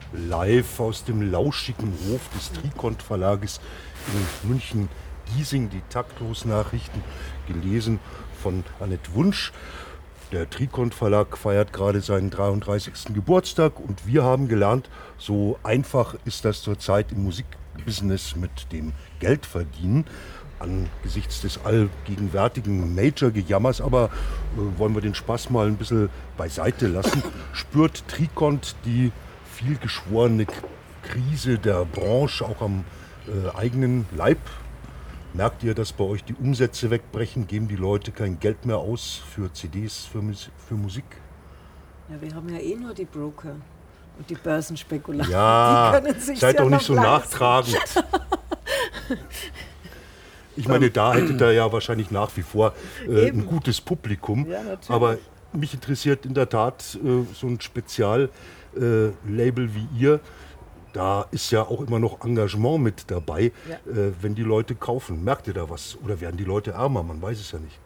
live aus dem lauschigen Hof des Trikont Verlages in München-Giesing. Die Taktlos-Nachrichten gelesen von Annette Wunsch. Der Trikont Verlag feiert gerade seinen 33. Geburtstag und wir haben gelernt, so einfach ist das zurzeit im Musikbusiness mit dem Geldverdienen. Angesichts des allgegenwärtigen Major-Gejammers, aber wollen wir den Spaß mal ein bisschen beiseite lassen, spürt Trikont die vielgeschworene Krise der Branche auch am eigenen Leib? Merkt ihr, dass bei euch die Umsätze wegbrechen? Geben die Leute kein Geld mehr aus für CDs, für Musik? Ja, wir haben ja eh nur die Broker und die Börsenspekulanten. Ja, die können sich seid ja doch nicht so leisten. nachtragend. Ich meine, da hättet ihr ja wahrscheinlich nach wie vor ein gutes Publikum. Ja, natürlich. Aber mich interessiert in der Tat so ein Speziallabel wie ihr. Da ist ja auch immer noch Engagement mit dabei, wenn die Leute kaufen. Merkt ihr da was? Oder werden die Leute ärmer? Man weiß es ja nicht.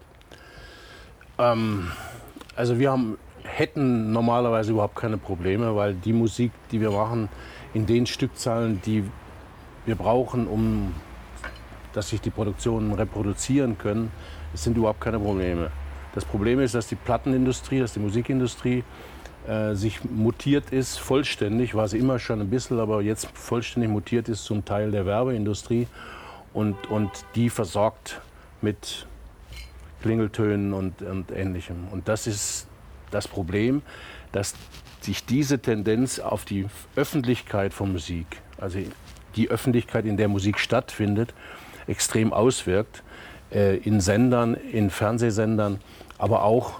Also wir hätten normalerweise überhaupt keine Probleme, weil die Musik, die wir machen, in den Stückzahlen, die wir brauchen, dass sich die Produktionen reproduzieren können, es sind überhaupt keine Probleme. Das Problem ist, dass die Plattenindustrie, dass die Musikindustrie sich mutiert ist, vollständig, war sie immer schon ein bisschen, aber jetzt vollständig mutiert ist zum Teil der Werbeindustrie und die versorgt mit Klingeltönen und Ähnlichem. Und das ist das Problem, dass sich diese Tendenz auf die Öffentlichkeit von Musik, also die Öffentlichkeit, in der Musik stattfindet, extrem auswirkt, in Sendern, in Fernsehsendern, aber auch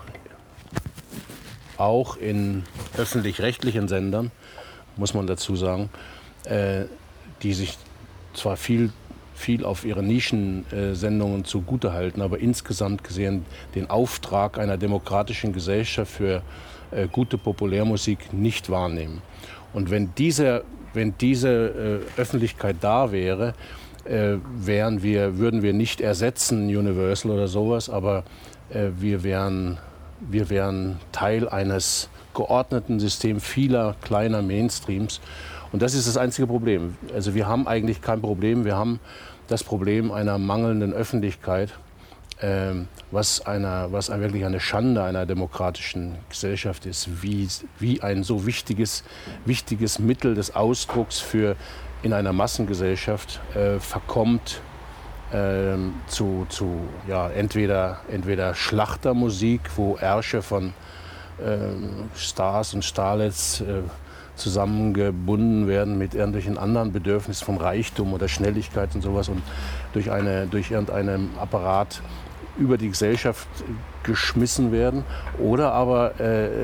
in öffentlich-rechtlichen Sendern, muss man dazu sagen, die sich zwar viel auf ihre Nischensendungen zugutehalten, aber insgesamt gesehen den Auftrag einer demokratischen Gesellschaft für gute Populärmusik nicht wahrnehmen. Und wenn diese Öffentlichkeit da wäre, würden wir nicht ersetzen Universal oder sowas, aber wir wären Teil eines geordneten Systems vieler kleiner Mainstreams. Und das ist das einzige Problem. Also wir haben eigentlich kein Problem. Wir haben das Problem einer mangelnden Öffentlichkeit, was wirklich eine Schande einer demokratischen Gesellschaft ist, wie ein so wichtiges Mittel des Ausdrucks in einer Massengesellschaft verkommt zu entweder Schlachtermusik, wo Ärsche von Stars und Starlets zusammengebunden werden mit irgendwelchen anderen Bedürfnissen von Reichtum oder Schnelligkeit und sowas und durch irgendeinen Apparat über die Gesellschaft geschmissen werden. Oder aber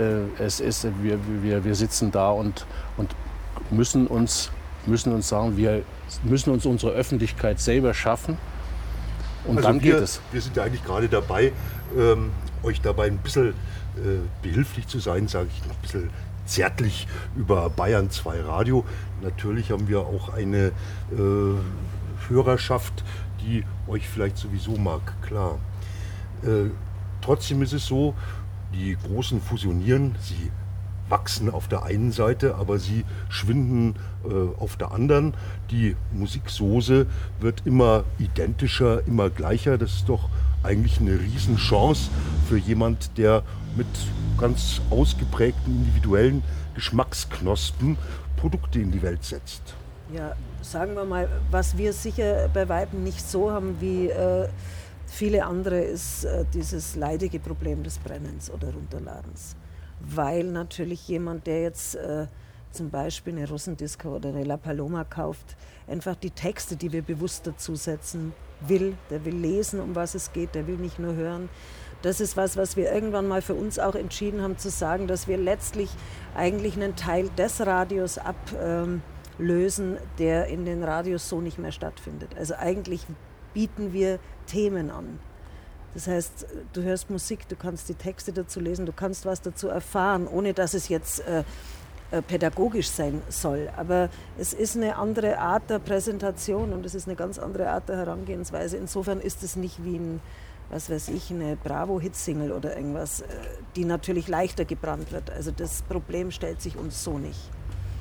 wir sitzen da und müssen uns sagen, wir müssen uns unsere Öffentlichkeit selber schaffen. Und also dann geht es. Wir sind ja eigentlich gerade dabei, euch dabei ein bisschen behilflich zu sein, sage ich, ein bisschen zärtlich über Bayern 2 Radio. Natürlich haben wir auch eine Hörerschaft, die euch vielleicht sowieso mag, klar. Trotzdem ist es so, die Großen fusionieren, sie wachsen auf der einen Seite, aber sie schwinden auf der anderen. Die Musiksoße wird immer identischer, immer gleicher. Das ist doch eigentlich eine Riesenchance für jemand, der mit ganz ausgeprägten individuellen Geschmacksknospen Produkte in die Welt setzt. Ja, sagen wir mal, was wir sicher bei Weitem nicht so haben wie viele andere, ist dieses leidige Problem des Brennens oder Runterladens. Weil natürlich jemand, der jetzt zum Beispiel eine Russendisco oder eine La Paloma kauft, einfach die Texte, die wir bewusst dazusetzen will, der will lesen, um was es geht, der will nicht nur hören. Das ist was wir irgendwann mal für uns auch entschieden haben, zu sagen, dass wir letztlich eigentlich einen Teil des Radios ablösen, der in den Radios so nicht mehr stattfindet. Also eigentlich bieten wir Themen an. Das heißt, du hörst Musik, du kannst die Texte dazu lesen, du kannst was dazu erfahren, ohne dass es jetzt pädagogisch sein soll. Aber es ist eine andere Art der Präsentation und es ist eine ganz andere Art der Herangehensweise. Insofern ist es nicht wie eine Bravo-Hit-Single oder irgendwas, die natürlich leichter gebrannt wird. Also das Problem stellt sich uns so nicht.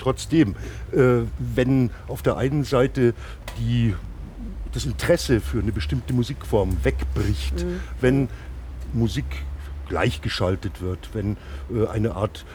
trotzdem, wenn auf der einen Seite das Interesse für eine bestimmte Musikform wegbricht, wenn Musik gleichgeschaltet wird, wenn eine Art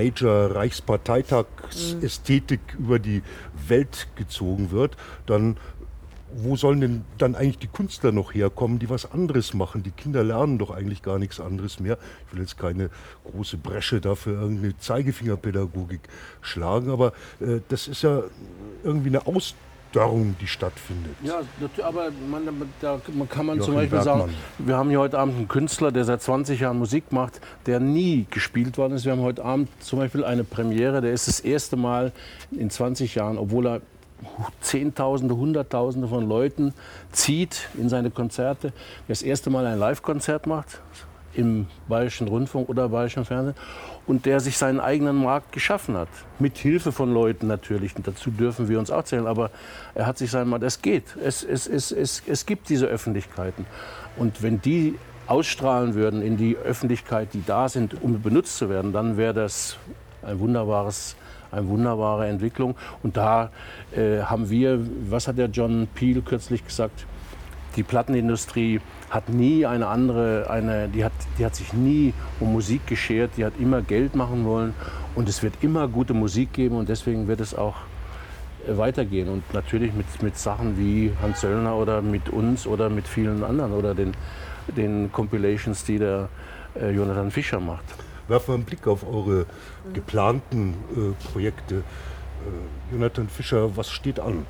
Major-Reichsparteitagsästhetik über die Welt gezogen wird, dann wo sollen denn dann eigentlich die Künstler noch herkommen, die was anderes machen? Die Kinder lernen doch eigentlich gar nichts anderes mehr. Ich will jetzt keine große Bresche dafür irgendeine Zeigefingerpädagogik schlagen, aber das ist ja irgendwie eine Ausdörrung, die stattfindet. Ja, aber da kann man Joachim zum Beispiel Bergmann. sagen, wir haben hier heute Abend einen Künstler, der seit 20 Jahren Musik macht, der nie gespielt worden ist. Wir haben heute Abend zum Beispiel eine Premiere, der ist das erste Mal in 20 Jahren, obwohl er Zehntausende, Hunderttausende von Leuten zieht in seine Konzerte, der das erste Mal ein Live-Konzert macht im Bayerischen Rundfunk oder Bayerischen Fernsehen und der sich seinen eigenen Markt geschaffen hat. Mit Hilfe von Leuten natürlich, und dazu dürfen wir uns auch zählen, aber er hat sich seinen Markt, es geht, es gibt diese Öffentlichkeiten und wenn die ausstrahlen würden in die Öffentlichkeit, die da sind, um benutzt zu werden, dann wäre das eine wunderbare Entwicklung. Und da haben wir, was hat der John Peel kürzlich gesagt, die Plattenindustrie hat nie die hat sich nie um Musik geschert, die hat immer Geld machen wollen und es wird immer gute Musik geben und deswegen wird es auch weitergehen. Und natürlich mit Sachen wie Hans Söllner oder mit uns oder mit vielen anderen oder den Compilations, die der Jonathan Fischer macht. Werfen wir einen Blick auf eure geplanten Projekte. Jonathan Fischer, was steht an?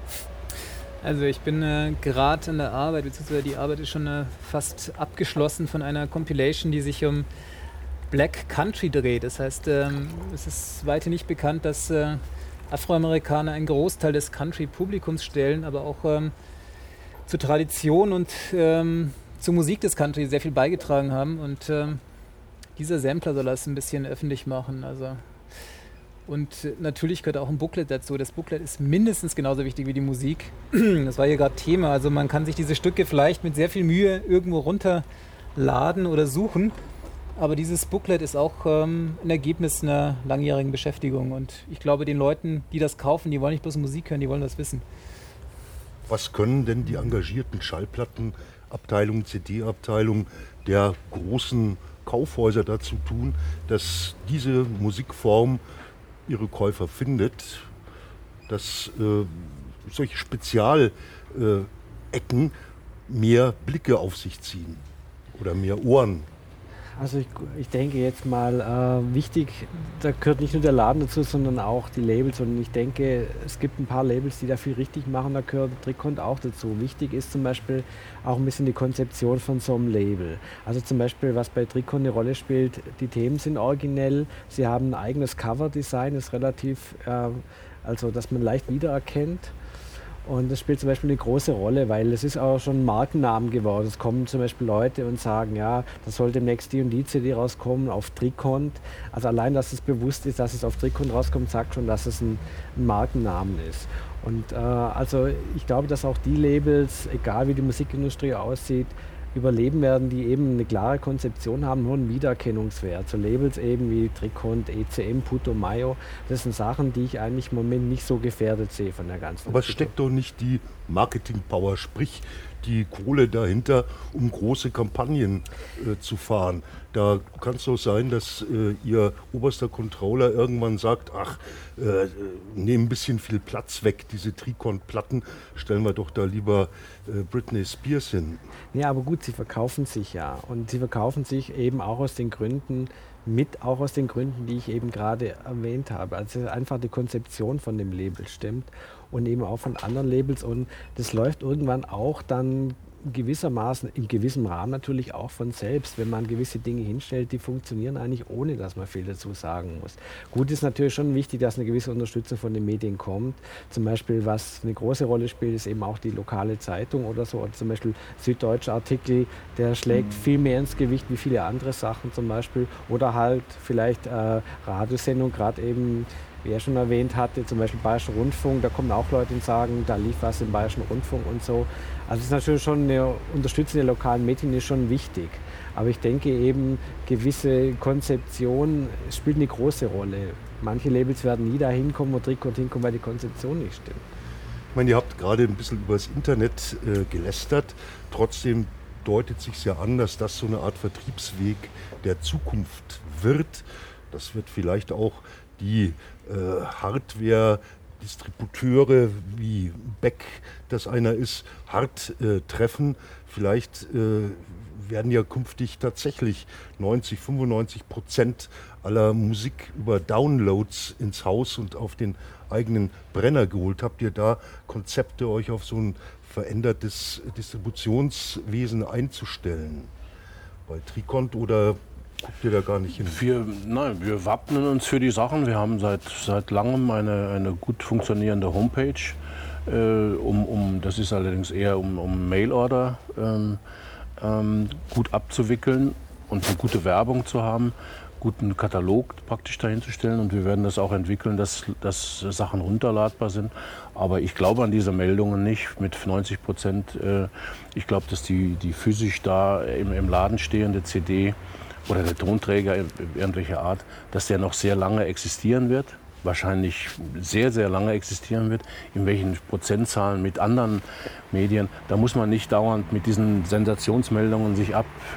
Also ich bin gerade an der Arbeit, beziehungsweise die Arbeit ist schon fast abgeschlossen von einer Compilation, die sich um Black Country dreht. Das heißt, es ist weiter nicht bekannt, dass Afroamerikaner einen Großteil des Country-Publikums stellen, aber auch zur Tradition und zur Musik des Country sehr viel beigetragen haben. Und dieser Sampler soll das ein bisschen öffentlich machen. Und natürlich gehört auch ein Booklet dazu. Das Booklet ist mindestens genauso wichtig wie die Musik. Das war hier gerade Thema. Also man kann sich diese Stücke vielleicht mit sehr viel Mühe irgendwo runterladen oder suchen. Aber dieses Booklet ist auch ein Ergebnis einer langjährigen Beschäftigung. Und ich glaube, den Leuten, die das kaufen, die wollen nicht bloß Musik hören, die wollen das wissen. Was können denn die engagierten Schallplattenabteilungen, CD-Abteilungen der großen Kaufhäuser dazu tun, dass diese Musikform ihre Käufer findet, dass solche Spezialecken mehr Blicke auf sich ziehen oder mehr Ohren? Also ich denke jetzt mal, wichtig, da gehört nicht nur der Laden dazu, sondern auch die Labels. Und ich denke, es gibt ein paar Labels, die da viel richtig machen, da gehört Trikont auch dazu. Wichtig ist zum Beispiel auch ein bisschen die Konzeption von so einem Label. Also zum Beispiel, was bei Trikont eine Rolle spielt, die Themen sind originell, sie haben ein eigenes Coverdesign, ist relativ, also dass man leicht wiedererkennt. Und das spielt zum Beispiel eine große Rolle, weil es ist auch schon ein Markennamen geworden. Es kommen zum Beispiel Leute und sagen, ja, da soll demnächst die und die CD rauskommen auf Trikont. Also allein, dass es bewusst ist, dass es auf Trikont rauskommt, sagt schon, dass es ein Markennamen ist. Und also ich glaube, dass auch die Labels, egal wie die Musikindustrie aussieht, überleben werden, die eben eine klare Konzeption haben, nur einen Wiedererkennungswert. So Labels eben wie Trikont, ECM, Putumayo, das sind Sachen, die ich eigentlich im Moment nicht so gefährdet sehe von der ganzen Aber es steckt doch nicht die Marketing-Power, sprich die Kohle dahinter, um große Kampagnen zu fahren. Da kann es doch sein, dass Ihr oberster Controller irgendwann sagt, ach, nehmen ein bisschen viel Platz weg, diese Trikont-Platten, stellen wir doch da lieber Britney Spears hin. Ja, aber gut, sie verkaufen sich ja. Und sie verkaufen sich eben auch aus den Gründen, auch aus den Gründen, die ich eben gerade erwähnt habe. Also einfach die Konzeption von dem Label stimmt und eben auch von anderen Labels. Und das läuft irgendwann auch dann gewissermaßen, in gewissem Rahmen natürlich auch von selbst, wenn man gewisse Dinge hinstellt, die funktionieren eigentlich ohne, dass man viel dazu sagen muss. Gut ist natürlich schon wichtig, dass eine gewisse Unterstützung von den Medien kommt. Zum Beispiel, was eine große Rolle spielt, ist eben auch die lokale Zeitung oder so. Oder zum Beispiel Süddeutsche Artikel, der schlägt viel mehr ins Gewicht wie viele andere Sachen zum Beispiel. Oder halt vielleicht Radiosendung, gerade eben, wie er schon erwähnt hatte, zum Beispiel Bayerischer Rundfunk, da kommen auch Leute und sagen, da lief was im Bayerischen Rundfunk und so. Also es ist natürlich schon eine Unterstützung der lokalen Medien ist schon wichtig. Aber ich denke eben, gewisse Konzeption spielt eine große Rolle. manche Labels werden nie dahin kommen, wo Trikont hinkommt, weil die Konzeption nicht stimmt. Ich meine, ihr habt gerade ein bisschen über das Internet gelästert. Trotzdem deutet sich ja an, dass das so eine Art Vertriebsweg der Zukunft wird. Das wird vielleicht auch die Hardware-Distributeure wie Beck, das einer ist, hart treffen. Vielleicht werden ja künftig tatsächlich 90-95% aller Musik über Downloads ins Haus und auf den eigenen Brenner geholt. Habt ihr da Konzepte, euch auf so ein verändertes Distributionswesen einzustellen? Bei Trikont oder guckt ihr da gar nicht hin? Wir wappnen uns für die Sachen. Wir haben seit langem eine gut funktionierende Homepage. Das ist allerdings eher um Mailorder gut abzuwickeln und eine gute Werbung zu haben, guten Katalog praktisch dahin zu stellen. Und wir werden das auch entwickeln, dass Sachen runterladbar sind. Aber ich glaube an diese Meldungen nicht mit 90%. Ich glaube, dass die physisch da im Laden stehende CD oder der Tonträger irgendwelcher Art, dass der noch sehr lange existieren wird. Wahrscheinlich sehr, sehr lange existieren wird. In welchen Prozentzahlen mit anderen Medien. Da muss man nicht dauernd mit diesen Sensationsmeldungen sich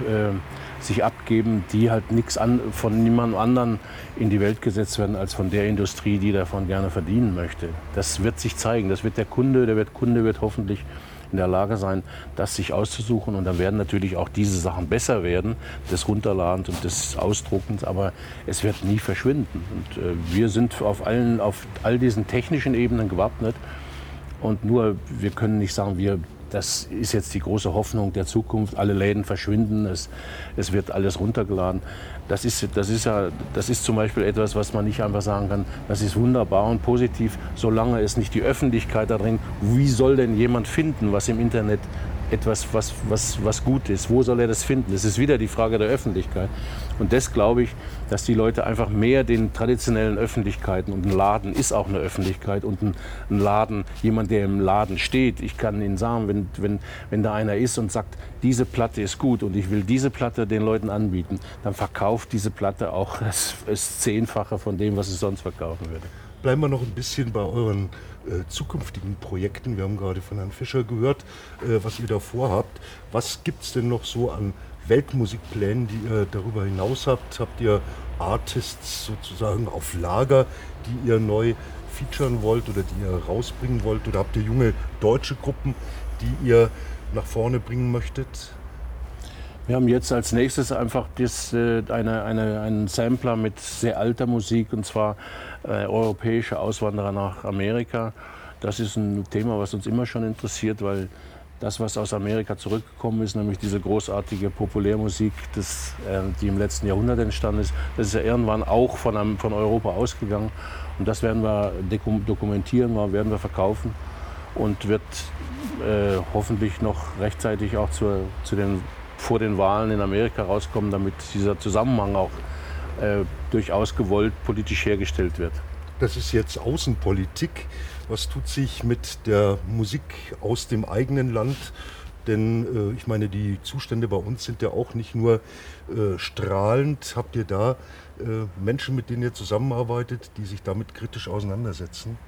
abgeben, die halt von niemandem anderen in die Welt gesetzt werden, als von der Industrie, die davon gerne verdienen möchte. Das wird sich zeigen. Das wird der Kunde wird hoffentlich in der Lage sein, das sich auszusuchen. Und dann werden natürlich auch diese Sachen besser werden, des Runterladens und des Ausdruckens, aber es wird nie verschwinden. Und wir sind auf all diesen technischen Ebenen gewappnet. Und nur, wir können nicht sagen, das ist jetzt die große Hoffnung der Zukunft, alle Läden verschwinden, es wird alles runtergeladen. Das ist zum Beispiel etwas, was man nicht einfach sagen kann, das ist wunderbar und positiv, solange es nicht die Öffentlichkeit da drin, wie soll denn jemand finden, was im Internet etwas, was gut ist, wo soll er das finden? Das ist wieder die Frage der Öffentlichkeit. Und das glaube ich, dass die Leute einfach mehr den traditionellen Öffentlichkeiten, und ein Laden ist auch eine Öffentlichkeit und ein Laden, jemand, der im Laden steht, ich kann Ihnen sagen, wenn da einer ist und sagt, diese Platte ist gut und ich will diese Platte den Leuten anbieten, dann verkauft diese Platte auch das Zehnfache von dem, was es sonst verkaufen würde. Bleiben wir noch ein bisschen bei euren zukünftigen Projekten. Wir haben gerade von Herrn Fischer gehört, was ihr da vorhabt. Was gibt es denn noch so an Weltmusikplänen, die ihr darüber hinaus habt? Habt ihr Artists sozusagen auf Lager, die ihr neu featuren wollt oder die ihr rausbringen wollt? Oder habt ihr junge deutsche Gruppen, die ihr nach vorne bringen möchtet? Wir haben jetzt als nächstes einfach einen Sampler mit sehr alter Musik, und zwar europäische Auswanderer nach Amerika. Das ist ein Thema, was uns immer schon interessiert, weil das, was aus Amerika zurückgekommen ist, nämlich diese großartige Populärmusik, die im letzten Jahrhundert entstanden ist, das ist ja irgendwann auch von Europa ausgegangen. Und das werden wir dokumentieren, werden wir verkaufen und wird hoffentlich noch rechtzeitig auch vor den Wahlen in Amerika rauskommen, damit dieser Zusammenhang auch durchaus gewollt politisch hergestellt wird. Das ist jetzt Außenpolitik. Was tut sich mit der Musik aus dem eigenen Land? Denn ich meine, die Zustände bei uns sind ja auch nicht nur strahlend. Habt ihr da Menschen, mit denen ihr zusammenarbeitet, die sich damit kritisch auseinandersetzen?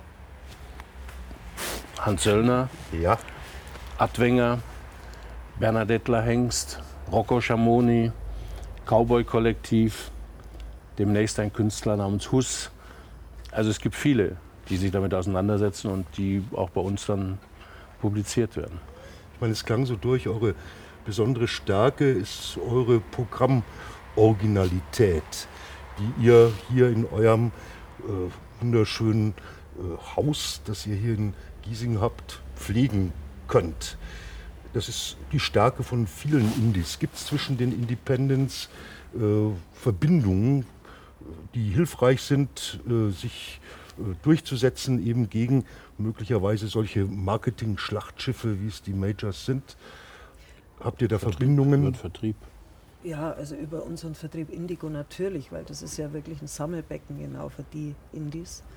Hans Söllner, ja. Adwenger, Bernadettler Hengst, Rocco Schamoni, Cowboy-Kollektiv, demnächst ein Künstler namens Huss. Also es gibt viele, die sich damit auseinandersetzen und die auch bei uns dann publiziert werden. Ich meine, es klang so durch, eure besondere Stärke ist eure Programmoriginalität, die ihr hier in eurem wunderschönen Haus, das ihr hier in Giesing habt, pflegen könnt. Das ist die Stärke von vielen Indies. Gibt es zwischen den Independents Verbindungen, die hilfreich sind, sich durchzusetzen, eben gegen möglicherweise solche Marketing-Schlachtschiffe, wie es die Majors sind? Habt ihr da Verbindungen? Vertrieb. Ja, also über unseren Vertrieb Indigo natürlich, weil das ist ja wirklich ein Sammelbecken genau für die Indies.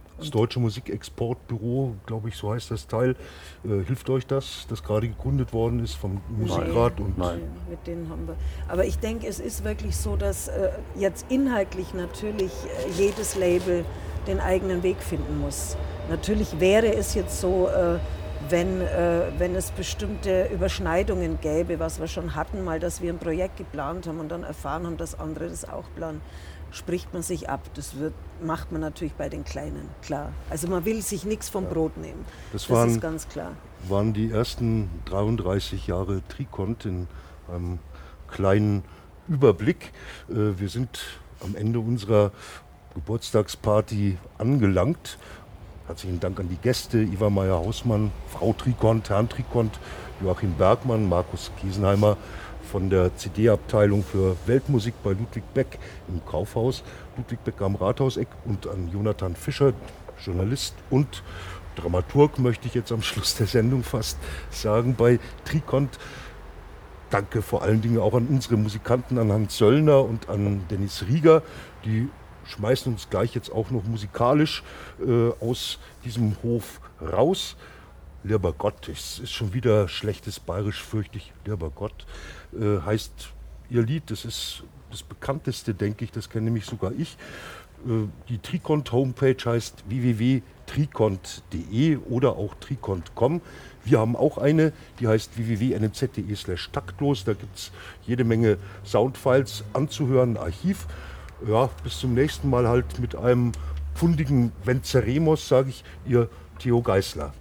Das Deutsche Musikexportbüro, glaube ich, so heißt das Teil. Hilft euch das gerade gegründet worden ist vom Musikrat? Nein. Mit denen haben wir. Aber ich denke, es ist wirklich so, dass jetzt inhaltlich natürlich jedes Label den eigenen Weg finden muss. Natürlich wäre es jetzt so, wenn es bestimmte Überschneidungen gäbe, was wir schon hatten, mal, dass wir ein Projekt geplant haben und dann erfahren haben, dass andere das auch planen, spricht man sich ab. Das macht man natürlich bei den Kleinen, klar. Also man will sich nichts vom Brot nehmen. Das ist ganz klar. Waren die ersten 33 Jahre Trikont in einem kleinen Überblick. Wir sind am Ende unserer Geburtstagsparty angelangt. Herzlichen Dank an die Gäste, Iva Meyer-Hausmann, Frau Trikont, Herrn Trikont, Joachim Bergmann, Markus Kiesenheimer von der CD-Abteilung für Weltmusik bei Ludwig Beck im Kaufhaus, Ludwig Beck am Rathauseck, und an Jonathan Fischer, Journalist und Dramaturg, möchte ich jetzt am Schluss der Sendung fast sagen, bei Trikont. Danke vor allen Dingen auch an unsere Musikanten, an Hans Söllner und an Dennis Rieger, die schmeißen uns gleich jetzt auch noch musikalisch aus diesem Hof raus. Lieber Gott, es ist schon wieder schlechtes Bayerisch, fürchte ich. Lieber Gott heißt ihr Lied, das ist das bekannteste, denke ich, das kenne nämlich sogar ich. Die Trikont-Homepage heißt www.trikont.de oder auch trikont.com. Wir haben auch eine, die heißt www.nz.de/taktlos. Da gibt es jede Menge Soundfiles anzuhören, Archiv. Ja, bis zum nächsten Mal halt mit einem fundigen Venceremos, sage ich, ihr Theo Geisler.